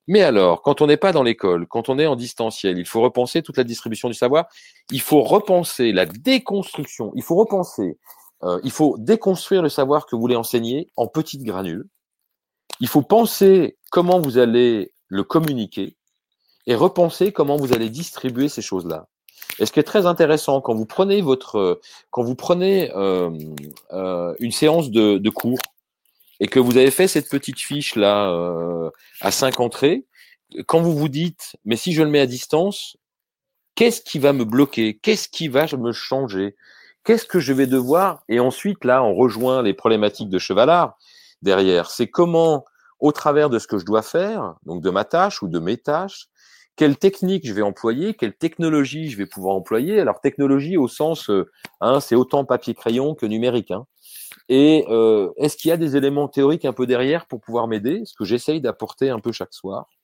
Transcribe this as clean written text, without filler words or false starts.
Mais alors, quand on n'est pas dans l'école, quand on est en distanciel, il faut repenser toute la distribution du savoir. Il faut repenser la déconstruction. Il faut déconstruire le savoir que vous voulez enseigner en petites granules. Il faut penser comment vous allez le communiquer et repenser comment vous allez distribuer ces choses-là. Et ce qui est très intéressant, quand vous prenez une séance de cours et que vous avez fait cette petite fiche là à 5 entrées, quand vous vous dites, mais si je le mets à distance, qu'est-ce qui va me bloquer? Qu'est-ce qui va me changer? Qu'est-ce que je vais devoir? Et ensuite, là, on rejoint les problématiques de Chevalard derrière. C'est comment, au travers de ce que je dois faire, donc de ma tâche ou de mes tâches, quelle technique je vais employer, quelle technologie je vais pouvoir employer. Alors, technologie au sens, c'est autant papier-crayon que numérique. Et est-ce qu'il y a des éléments théoriques un peu derrière pour pouvoir m'aider? Ce que j'essaye d'apporter un peu chaque soir.